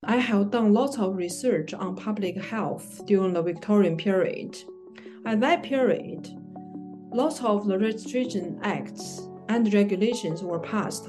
I have done lots of research on public health during the Victorian period. At that period, lots of the registration acts and regulations were passed.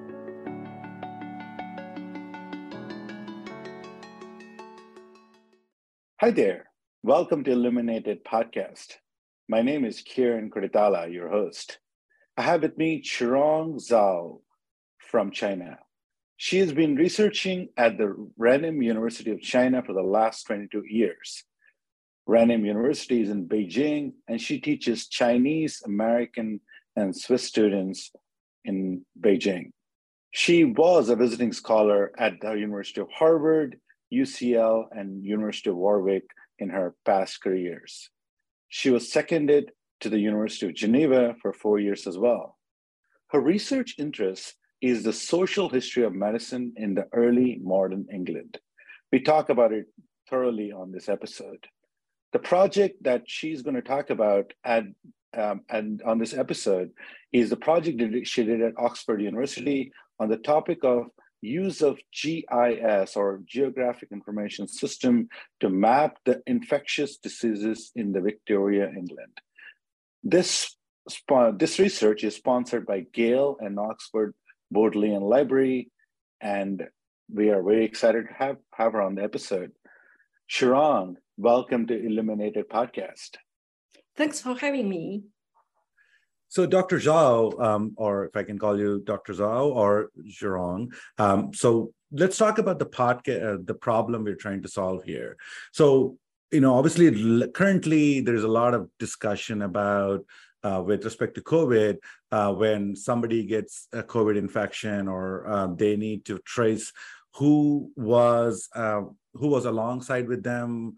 Hi there. Welcome to Illuminated Podcast. My name is Kiran Kuritala, your host. I have with me Chirong Zhao from China. She has been researching at the Renmin University of China for the last 22 years. Renmin University is in Beijing, and she teaches Chinese, American, and Swiss students in Beijing. She was a visiting scholar at the University of Harvard, UCL, and University of Warwick in her past careers. She was seconded to the University of Geneva for 4 years as well. Her research interest is the social history of medicine in the early modern England. We talk about it thoroughly on this episode. The project that she's going to talk about and on this episode is the project that she did at Oxford University on the topic of use of GIS, or Geographic Information System, to map the infectious diseases in the Victoria, England. This research is sponsored by Gale and Oxford Bodleian Library, and we are very excited to have her on the episode. Chirong, welcome to Illuminated Podcast. Thanks for having me. So Dr. Zhao, or if I can call you Dr. Zhao or Chirong, so let's talk about the problem we're trying to solve here. So, obviously, currently there's a lot of discussion about with respect to COVID, when somebody gets a COVID infection or they need to trace who was alongside with them,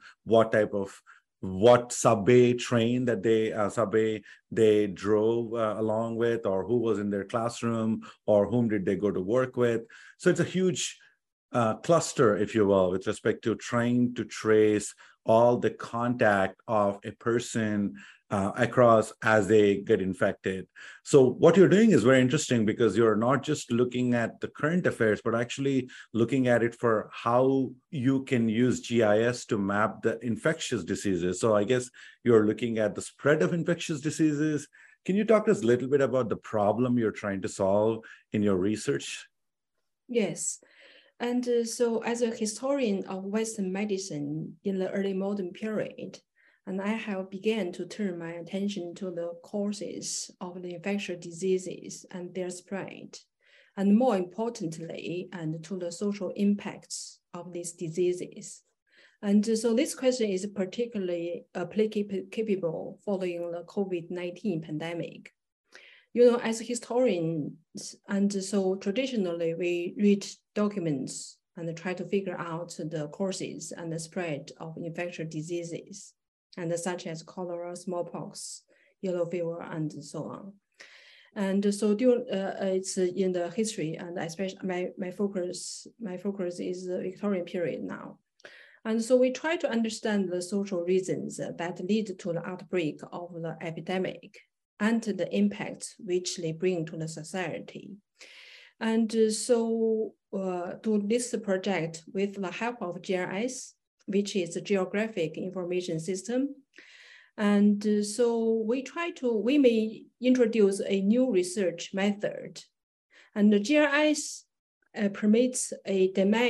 what subway train that they drove along with, or who was in their classroom, or whom did they go to work with. So it's a huge cluster, if you will, with respect to trying to trace all the contact of a person across as they get infected. So what you're doing is very interesting, because you're not just looking at the current affairs, but actually looking at it for how you can use GIS to map the infectious diseases. So I guess you're looking at the spread of infectious diseases. Can you talk to us a little bit about the problem you're trying to solve in your research? Yes. And so as a historian of Western medicine in the early modern period, and I have begun to turn my attention to the causes of the infectious diseases and their spread, and more importantly, and to the social impacts of these diseases. And so this question is particularly applicable following the COVID-19 pandemic. As historians, and so traditionally we read documents and try to figure out the causes and the spread of infectious diseases, and such as cholera, smallpox, yellow fever, and so on. And so it's in the history, and especially my focus is the Victorian period now. And so we try to understand the social reasons that lead to the outbreak of the epidemic and the impacts which they bring to the society. And so to this project, with the help of GIS, which is a Geographic Information System. And so we may introduce a new research method. And the GIS permits a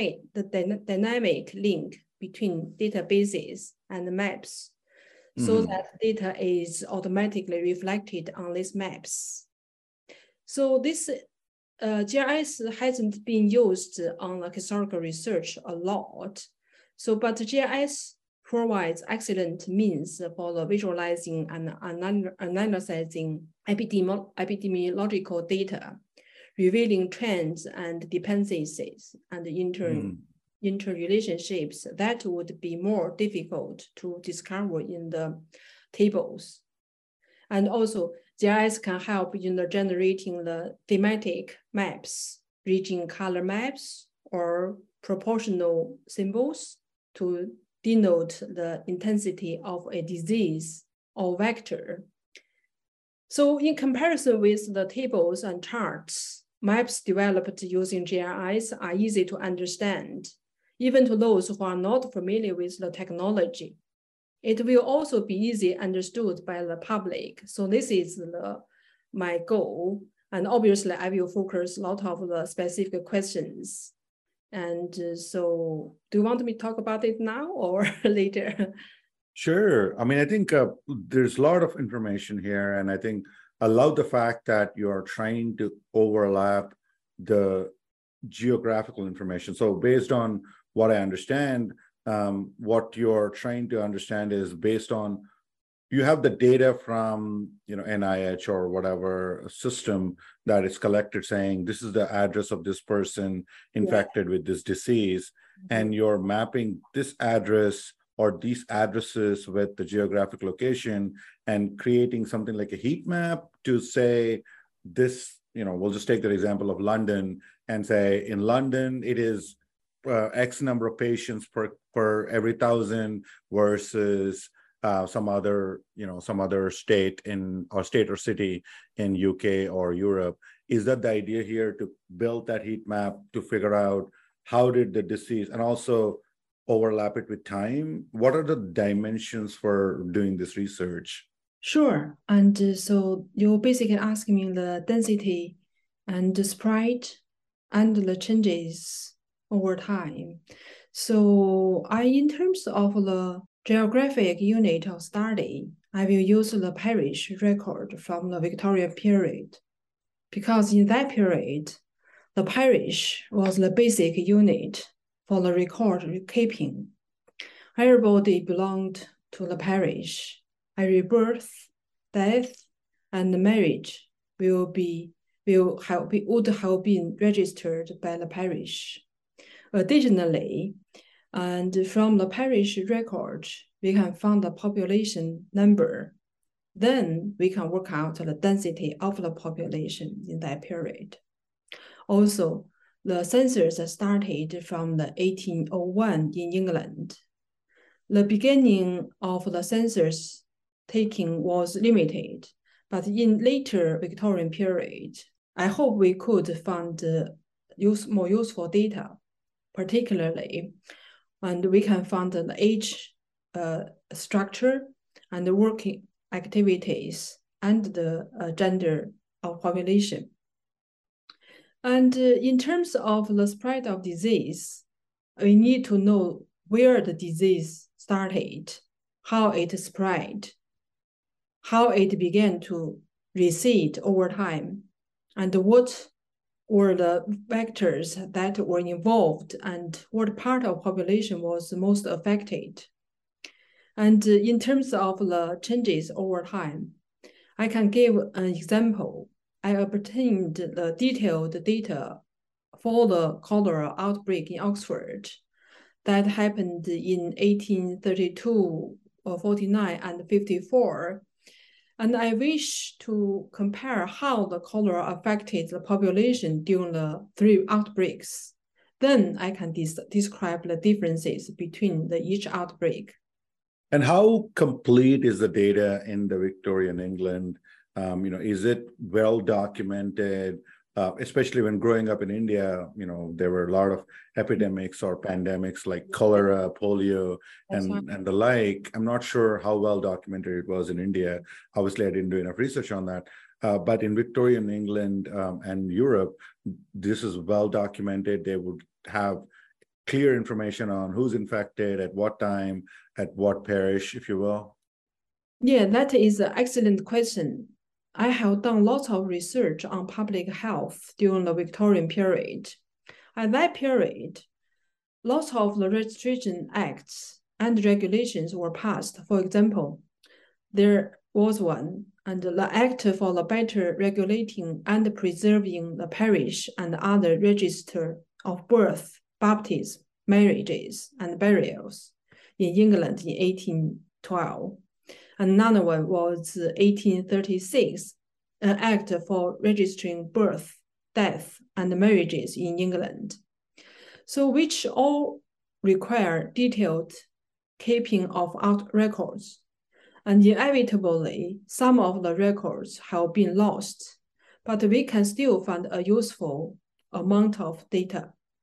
dynamic link between databases and maps, so that data is automatically reflected on these maps. So this GIS hasn't been used on the historical research a lot. But GIS provides excellent means for the visualizing and analyzing epidemiological data, revealing trends and dependencies and interrelationships that would be more difficult to discover in the tables. And also, GIS can help in generating the thematic maps, region color maps, or proportional symbols to denote the intensity of a disease or vector. So in comparison with the tables and charts, maps developed using GIS are easy to understand, even to those who are not familiar with the technology. It will also be easily understood by the public. So this is my goal. And obviously, I will focus a lot of the specific questions. And so do you want me to talk about it now or later? Sure. I mean, I think there's a lot of information here. And I think I love the fact that you are trying to overlap the geographical information. So based on what I understand, what you're trying to understand is based on, you have the data from, NIH or whatever system that is collected saying this is the address of this person infected with this disease, and you're mapping this address or these addresses with the geographic location and creating something like a heat map to say this, we'll just take the example of London and say in London, it is X number of patients per every 1,000 versus some other state or city in UK or Europe. Is that the idea here, to build that heat map to figure out how did the disease, and also overlap it with time? What are the dimensions for doing this research? Sure. And so you're basically asking me the density and the spread and the changes over time. So in terms of the geographic unit of study, I will use the parish record from the Victorian period, because in that period, the parish was the basic unit for the record keeping. Everybody belonged to the parish. Every birth, death, and marriage would have been registered by the parish. Additionally, and from the parish record, we can find the population number. Then we can work out the density of the population in that period. Also, the census started from the 1801 in England. The beginning of the census taking was limited, but in later Victorian period, I hope we could find more useful data, particularly, and we can find the age structure and the working activities and the gender of population. And in terms of the spread of disease, we need to know where the disease started, how it spread, how it began to recede over time, and what were the factors that were involved and what part of population was most affected. And in terms of the changes over time, I can give an example. I obtained the detailed data for the cholera outbreak in Oxford that happened in 1832, 49, and 54. And I wish to compare how the cholera affected the population during the 3 outbreaks. Then I can describe the differences between each outbreak. And how complete is the data in the Victorian England? Is it well documented? Especially when growing up in India, there were a lot of epidemics or pandemics like cholera, polio, and the like. I'm not sure how well documented it was in India. Obviously, I didn't do enough research on that. But in Victorian England and Europe, this is well documented. They would have clear information on who's infected, at what time, at what parish, if you will. Yeah, that is an excellent question. I have done lots of research on public health during the Victorian period. At that period, lots of the registration acts and regulations were passed. For example, there was one, and the Act for the better regulating and preserving the parish and other register of birth, baptism, marriages, and burials in England in 1812. Another one was 1836, an act for registering birth, death, and marriages in England. So which all require detailed keeping of out records. And inevitably, some of the records have been lost, but we can still find a useful amount of data.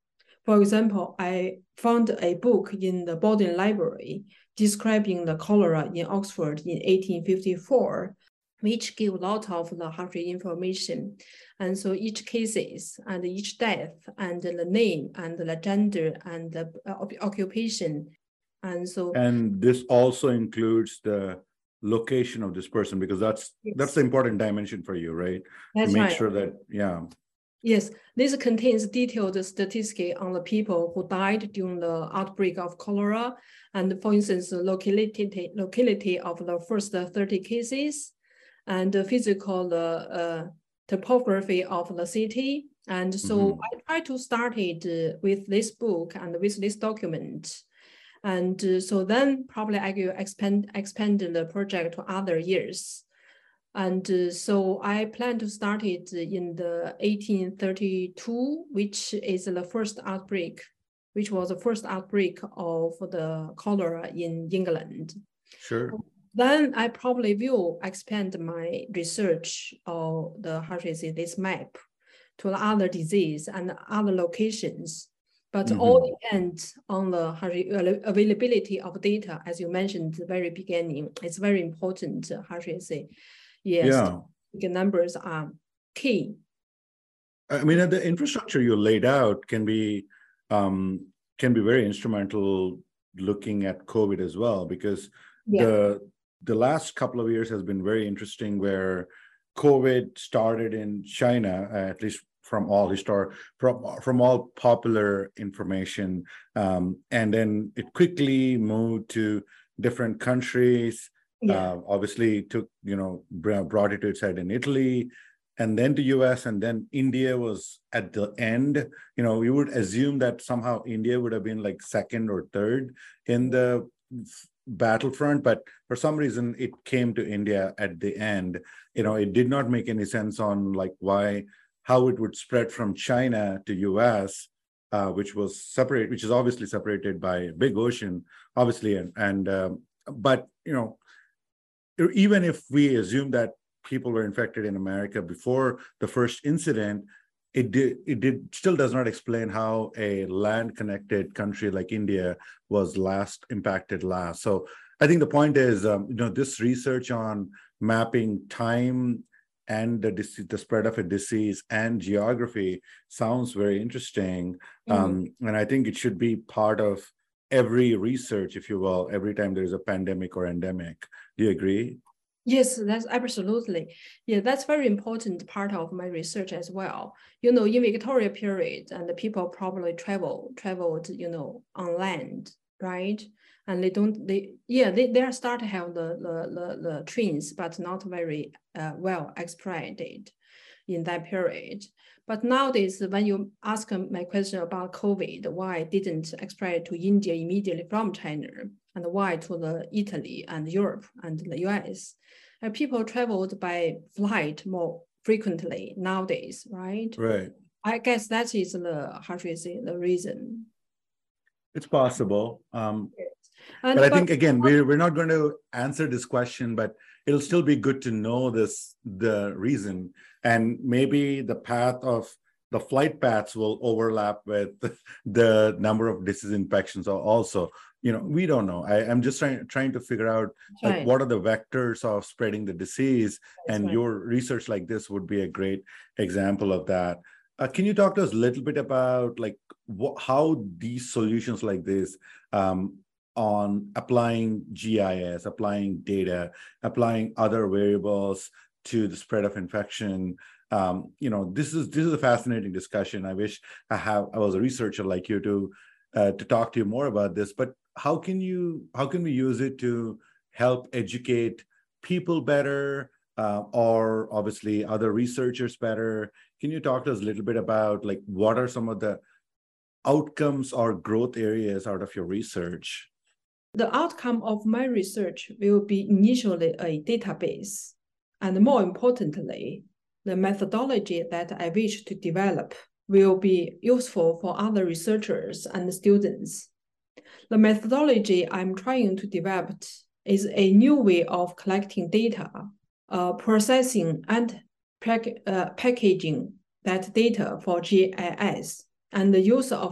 For example, I found a book in the Borden Library describing the cholera in Oxford in 1854, which give a lot of the heart rate information. And so each cases and each death and the name and the gender and the occupation. And so. And this also includes the location of this person, because that's the important dimension for you, right? That's to make right. sure that, Yes, this contains detailed statistics on the people who died during the outbreak of cholera, and for instance, the locality of the first 30 cases, and the physical topography of the city. And so I try to start it with this book and with this document. And so then probably I will expand the project to other years. And so I plan to start it in the 1832, which is the first outbreak, which was the first outbreak of the cholera in England. Sure. Then I probably will expand my research of the heart disease, this map, to the other disease and other locations. But all depends on the availability of data, as you mentioned at the very beginning. It's very important, heart disease. Yes, the numbers are key. I mean, the infrastructure you laid out can be very instrumental looking at COVID as well, because the last couple of years has been very interesting, where COVID started in China, at least from all from all popular information, and then it quickly moved to different countries. Obviously brought it to its head in Italy, and then to US, and then India was at the end. We would assume that somehow India would have been like second or third in the battlefront, but for some reason it came to India at the end. It did not make any sense on like how it would spread from China to US, which is obviously separated by a big ocean, obviously, but even if we assume that people were infected in America before the first incident, it still does not explain how a land-connected country like India was impacted last. So I think the point is, this research on mapping time and the spread of a disease and geography sounds very interesting. And I think it should be part of every research, if you will, every time there's a pandemic or endemic. Do you agree? Yes, that's absolutely. Yeah, that's very important part of my research as well. In Victoria period, and the people probably traveled, on land, right? And they are start to have the trains, but not very well expedited in that period. But nowadays, when you ask my question about COVID, why didn't expedite to India immediately from China, and why to the Italy and Europe and the US? And people traveled by flight more frequently nowadays, right? Right. I guess that is the reason. It's possible. But I think, again, we're not going to answer this question, but it'll still be good to know the reason. And maybe the flight paths will overlap with the number of disease infections also. We don't know. I'm just trying to figure out what are the vectors of spreading the disease, and your research like this would be a great example of that. Can you talk to us a little bit about how these solutions like this on applying GIS, applying data, applying other variables to the spread of infection? This is a fascinating discussion. I wish I was a researcher like you to talk to you more about this. But how can we use it to help educate people better, or obviously other researchers better? Can you talk to us a little bit about what are some of the outcomes or growth areas out of your research? The outcome of my research will be initially a database, and more importantly, the methodology that I wish to develop will be useful for other researchers and students. The methodology I'm trying to develop is a new way of collecting data, processing and packaging that data for GIS, and the use of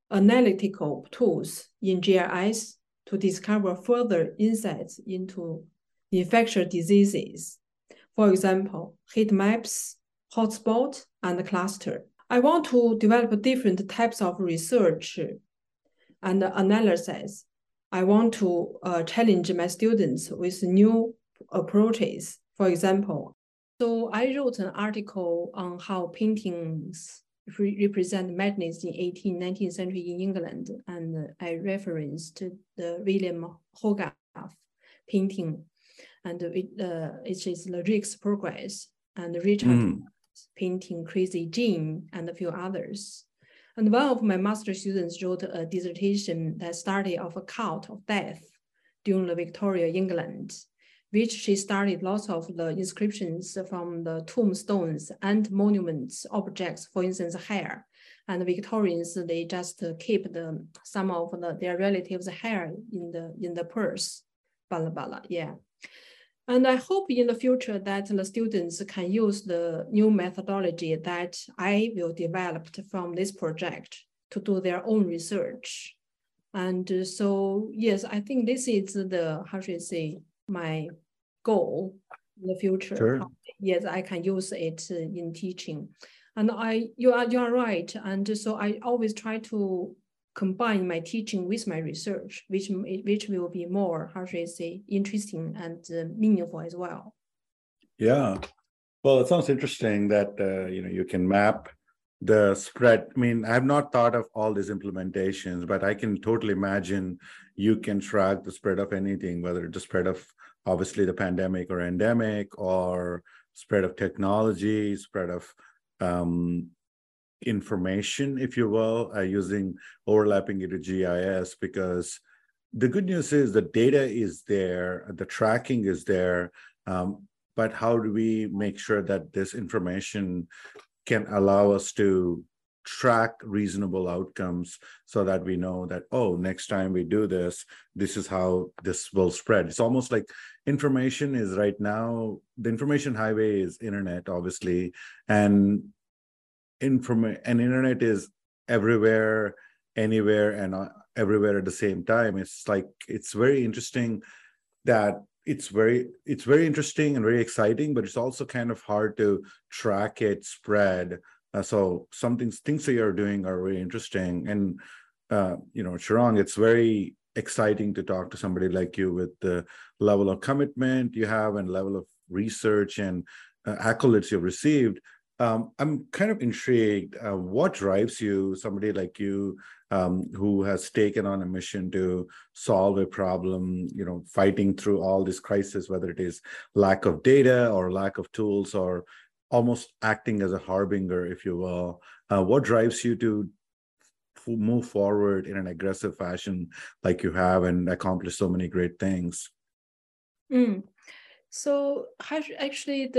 analytical tools in GIS to discover further insights into infectious diseases. For example, heat maps, hotspot, and cluster. I want to develop different types of research and analysis. I want to challenge my students with new approaches. For example, so I wrote an article on how paintings represent madness in 18th, 19th century in England, and I referenced the William Hogarth painting, and it is the Rick's Progress, and Richard painting Crazy Jean, and a few others. And one of my master students wrote a dissertation that studied of a cult of death during the Victoria, England, which she studied lots of the inscriptions from the tombstones and monuments objects, for instance, hair. And the Victorians, they just keep some of their relatives' hair in the purse, blah, blah, blah, yeah. And I hope in the future that the students can use the new methodology that I will develop from this project to do their own research. And so, yes, I think this is how should I say, my goal in the future. Sure. Yes, I can use it in teaching. And you are right. And so I always try to combine my teaching with my research, which will be more, how should I say, interesting and meaningful as well. Yeah. Well, it sounds interesting that you can map the spread. I mean, I've not thought of all these implementations, but I can totally imagine you can track the spread of anything, whether it's the spread of obviously the pandemic or endemic, or spread of technology, spread of information, if you will, using overlapping it to GIS, because the good news is the data is there, the tracking is there, but how do we make sure that this information can allow us to track reasonable outcomes so that we know that, oh, next time we do this, this is how this will spread. It's almost like information is right now, the information highway is internet, obviously, and internet is everywhere, anywhere, and everywhere at the same time. It's like, it's very interesting that it's very interesting and very exciting, but it's also kind of hard to track it spread. So things that you're doing are very interesting. And, Chirag, it's very exciting to talk to somebody like you with the level of commitment you have and level of research and accolades you've received. I'm kind of intrigued. What drives you, somebody like you, who has taken on a mission to solve a problem, fighting through all this crisis, whether it is lack of data or lack of tools or almost acting as a harbinger, if you will. What drives you to move forward in an aggressive fashion like you have and accomplish so many great things? So actually,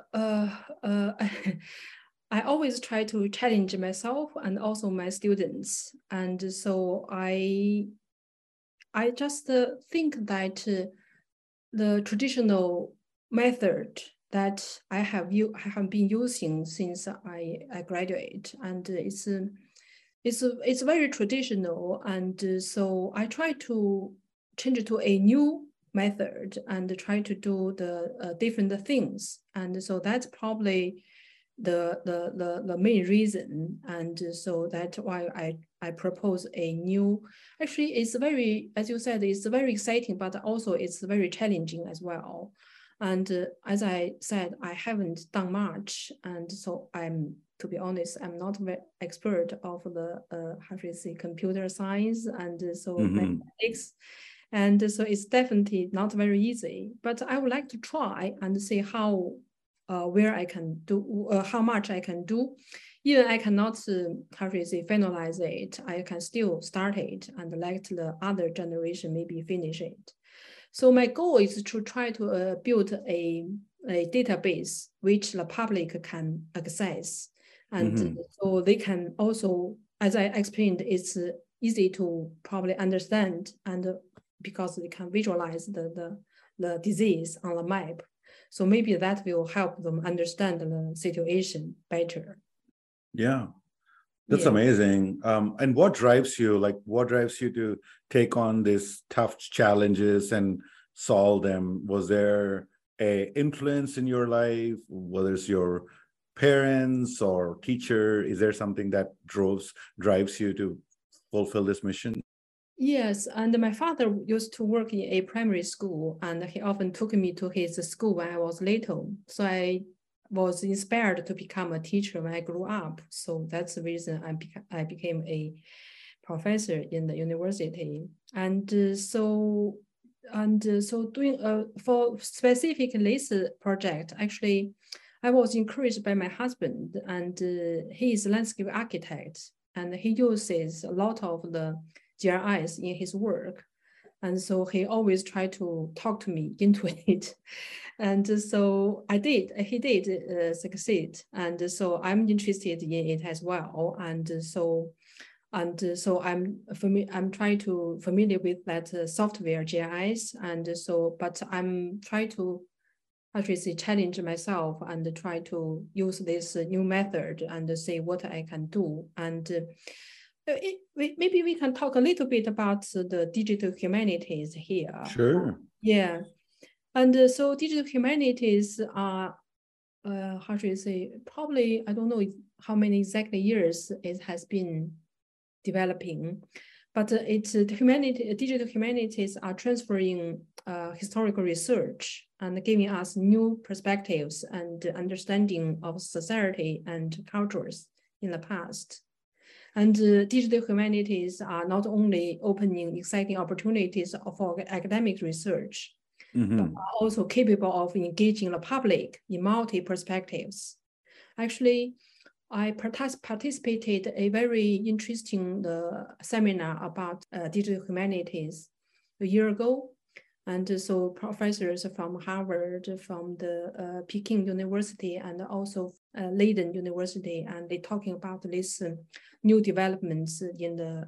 I always try to challenge myself and also my students, and so I just think that the traditional method that I have been using since I graduate, and it's very traditional, and so I try to change it to a new method and try to do the different things, and so that's probably the main reason, and so that's why I propose a new. Actually, it's very, as you said, it's very exciting, but also it's very challenging as well. And as I said, I haven't done much, and so to be honest, I'm not very expert of the how should I say, computer science and so mathematics. And so it's definitely not very easy, but I would like to try and see how, where I can do, how much I can do. Even I cannot, how should I say, finalize it, I can still start it and let the other generation maybe finish it. So my goal is to try to build a database which the public can access. And so they can also, as I explained, it's easy to probably understand, and because they can visualize the disease on the map. So maybe that will help them understand the situation better. Yeah. That's Yeah. amazing. And what drives you? Like, what drives you to take on these tough challenges and solve them? Was there a influence in your life, whether it's your parents or teacher? Is there something that drives you to fulfill this mission? Yes, and my father used to work in a primary school, and he often took me to his school when I was little. So I was inspired to become a teacher when I grew up. So that's the reason I became a professor in the university. And so doing for specific this project, actually, I was encouraged by my husband, and he is a landscape architect, and he uses a lot of the GRIs in his work. And so he always tried to talk to me into it. And so he did succeed. And so I'm interested in it as well. And so I'm trying to familiar with that software GIS. And so, but I'm trying to actually challenge myself and try to use this new method and see what I can do. And maybe we can talk a little bit about the digital humanities here. Sure. Yeah. And so digital humanities are, how should I say, probably, I don't know how many exactly years it has been developing, but digital humanities are transferring historical research and giving us new perspectives and understanding of society and cultures in the past. And digital humanities are not only opening exciting opportunities for academic research, but are also capable of engaging the public in multi perspectives. Actually, I participated a very interesting seminar about digital humanities a year ago. And so professors from Harvard, from the Peking University, and also Leiden University, and they talking about these new developments in the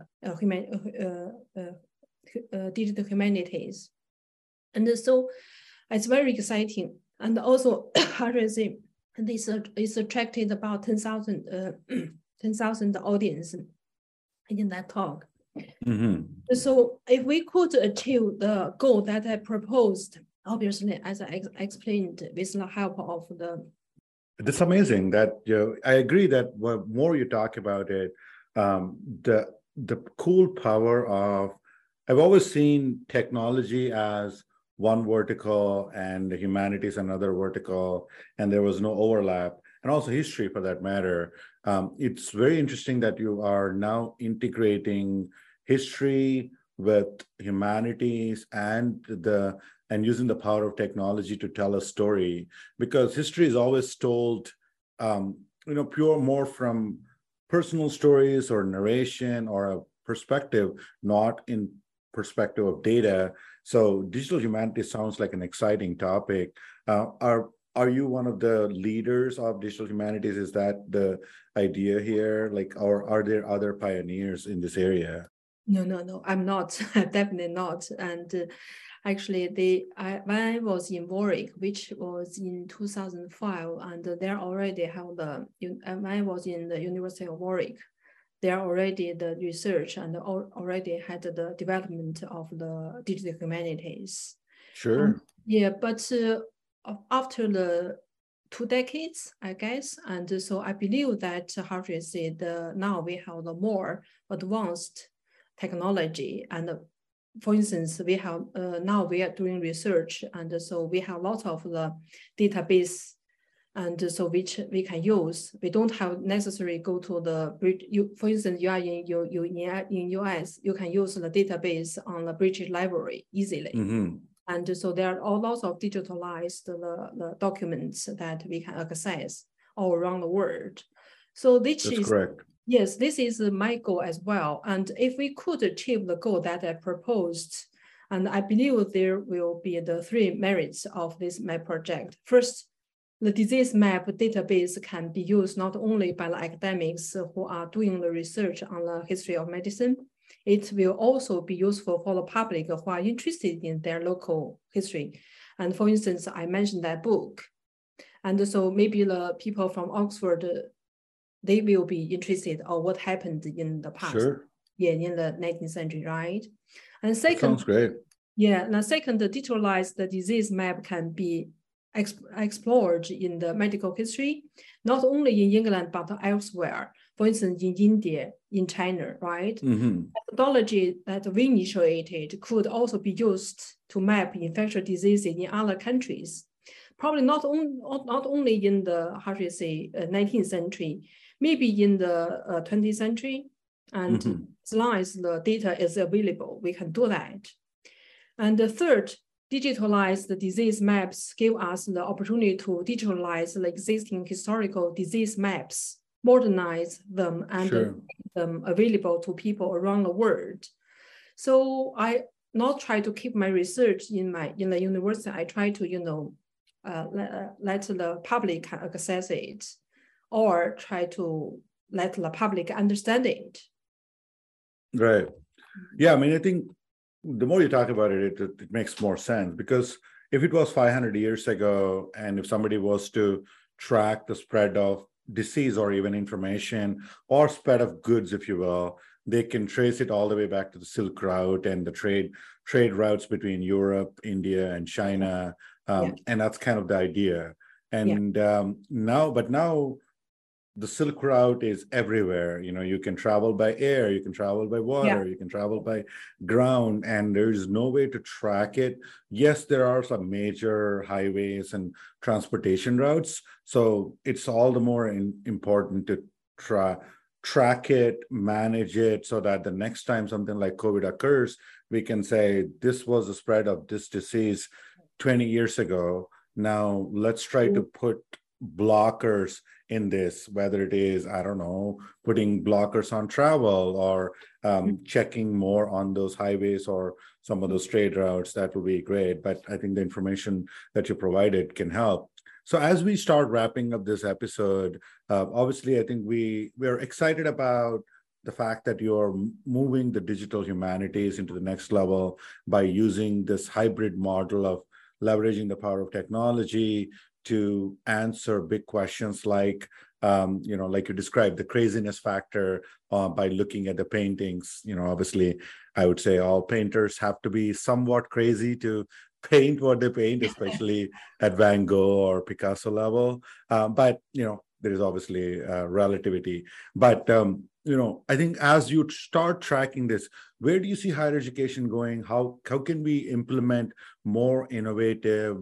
digital humanities. And so it's very exciting. And also, how do I say, this attracted about 10,000 audience in that talk. So if we could achieve the goal that I proposed, obviously, as I explained, with the help of the... It's amazing that, I agree that the more you talk about it, the cool power of, I've always seen technology as one vertical and the humanities another vertical, and there was no overlap, and also history for that matter. It's very interesting that you are now integrating history with humanities and using the power of technology to tell a story, because history is always told, pure more from personal stories or narration or a perspective, not in perspective of data. So digital humanities sounds like an exciting topic. Are you one of the leaders of digital humanities? Is that the idea here? Or are there other pioneers in this area? No, I'm not. Definitely not. And actually, when I was in Warwick, which was in 2005, and there already have when I was in the University of Warwick, there already the research and already had the development of the digital humanities. Sure. Yeah, but after the 2 decades, I guess, and so I believe that, how do you say, now we have the more advanced technology, and for instance, we have now we are doing research, and so we have lots of the database, and so which we can use. We don't have necessarily go to the for instance, you are in US, you can use the database on the British Library easily. And so there are all lots of digitalized the documents that we can access all around the world. So this is correct. Yes, this is my goal as well. And if we could achieve the goal that I proposed, and I believe there will be the 3 merits of my project. First, the disease map database can be used not only by the academics who are doing the research on the history of medicine, it will also be useful for the public who are interested in their local history. And for instance, I mentioned that book. And so maybe the people from Oxford they will be interested in what happened in the past. Sure. Yeah, in the 19th century, right? And That second, sounds great. yeah, now second, the digitalized disease map can be explored in the medical history, not only in England, but elsewhere. For instance, in India, in China, right? Mm-hmm. Methodology that we initiated could also be used to map infectious diseases in other countries. Probably not only in the, 19th century, maybe in the 20th century. And as long as the data is available, we can do that. And the third, digitalized disease maps give us the opportunity to digitalize the existing historical disease maps, modernize them, and make them available to people around the world. So I not try to keep my research in the university. I try to, let the public access it, or try to let the public understand it. Right. Yeah, I mean, I think the more you talk about it, it makes more sense, because if it was 500 years ago, and if somebody was to track the spread of disease or even information or spread of goods, if you will, they can trace it all the way back to the Silk Route and the trade routes between Europe, India, and China. And that's kind of the idea. And now the Silk Route is everywhere. You can travel by air, you can travel by water, you can travel by ground, and there's no way to track it. Yes, there are some major highways and transportation routes. So it's all the more important to track it, manage it, so that the next time something like COVID occurs, we can say, this was the spread of this disease 20 years ago. Now let's try to put blockers in this, whether it is, I don't know, putting blockers on travel, or checking more on those highways or some of those trade routes. That would be great. But I think the information that you provided can help. So as we start wrapping up this episode, obviously, I think we're excited about the fact that you're moving the digital humanities into the next level by using this hybrid model of leveraging the power of technology to answer big questions like, like you described, the craziness factor by looking at the paintings. Obviously, I would say all painters have to be somewhat crazy to paint what they paint, especially at Van Gogh or Picasso level. But, there is obviously relativity. But, I think as you start tracking this, where do you see higher education going? How can we implement more innovative,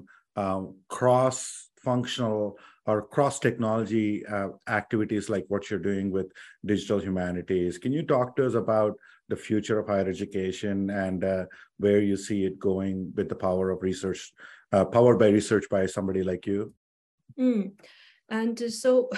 cross-functional or cross-technology activities like what you're doing with digital humanities? Can you talk to us about the future of higher education and where you see it going with the power of research, powered by research by somebody like you? And so,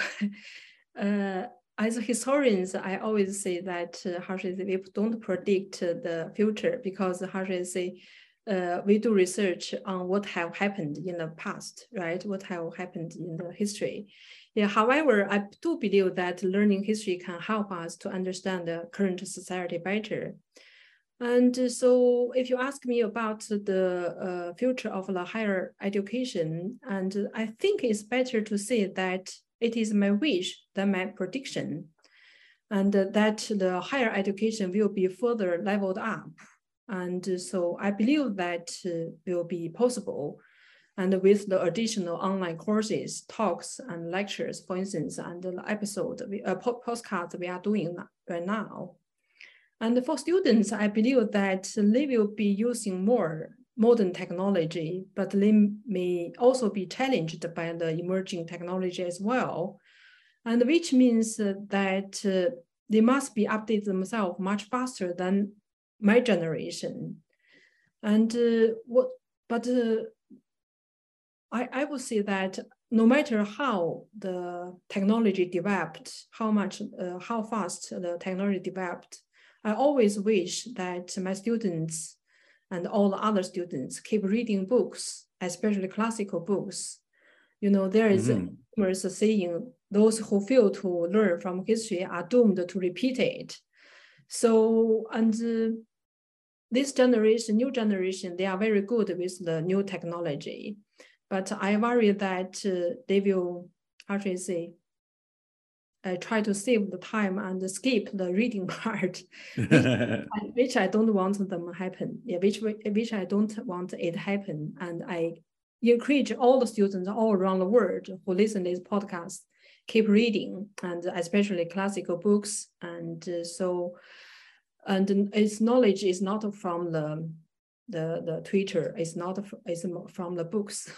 as historians, I always say that we don't predict the future, because we do research on what have happened in the past, right? What have happened in the history. Yeah. However, I do believe that learning history can help us to understand the current society better. And so if you ask me about the future of the higher education, and I think it's better to say that it is my wish than my prediction, and that the higher education will be further leveled up. And so I believe that will be possible. And with the additional online courses, talks, and lectures, for instance, and the postcards we are doing right now. And for students, I believe that they will be using more modern technology, but they may also be challenged by the emerging technology as well. And which means that they must be updated themselves much faster than my generation. And I would say that no matter how the technology developed, how fast the technology developed, I always wish that my students and all the other students keep reading books, especially classical books. There is a famous saying, those who fail to learn from history are doomed to repeat it. So, and this generation, new generation, they are very good with the new technology. But I worry that they will, try to save the time and skip the reading part, which I don't want them happen. Yeah, which I don't want it happen. And I encourage all the students all around the world who listen to this podcast, keep reading, and especially classical books. And and its knowledge is not from the Twitter. It's from the books.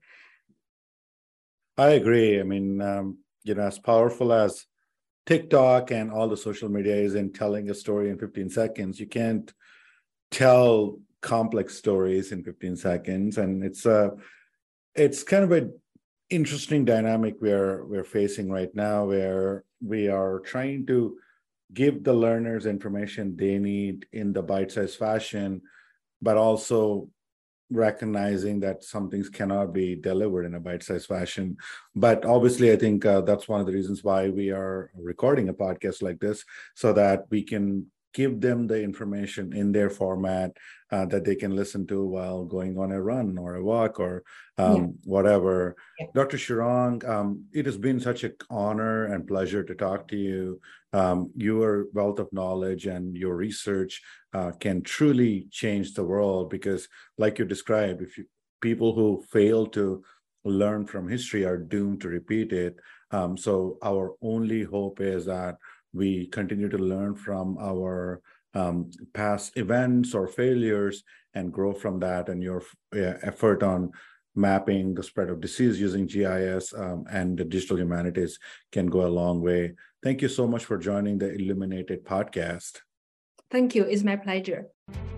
I agree. I mean, as powerful as TikTok and all the social media is in telling a story in 15 seconds, you can't tell complex stories in 15 seconds. And it's kind of an interesting dynamic we're facing right now, where we are trying to give the learners information they need in the bite-sized fashion, but also recognizing that some things cannot be delivered in a bite-sized fashion. But obviously, I think that's one of the reasons why we are recording a podcast like this, so that we can give them the information in their format that they can listen to while going on a run or a walk or whatever. Yeah. Dr. Shirong, it has been such an honor and pleasure to talk to you. Your wealth of knowledge and your research can truly change the world, because like you described, people who fail to learn from history are doomed to repeat it. So our only hope is that we continue to learn from our past events or failures and grow from that. And your effort on mapping the spread of disease using GIS and the digital humanities can go a long way. Thank you so much for joining the Illuminated podcast. Thank you. It's my pleasure.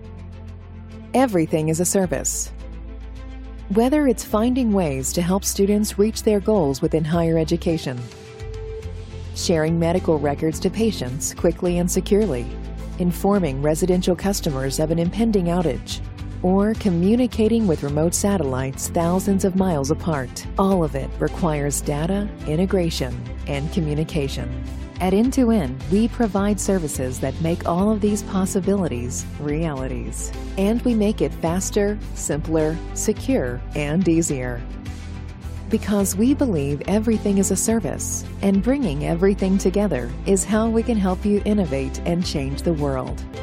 Everything is a service. Whether it's finding ways to help students reach their goals within higher education, sharing medical records to patients quickly and securely, informing residential customers of an impending outage, or communicating with remote satellites thousands of miles apart. All of it requires data, integration, and communication. At End2End, we provide services that make all of these possibilities realities. And we make it faster, simpler, secure, and easier. Because we believe everything is a service, and bringing everything together is how we can help you innovate and change the world.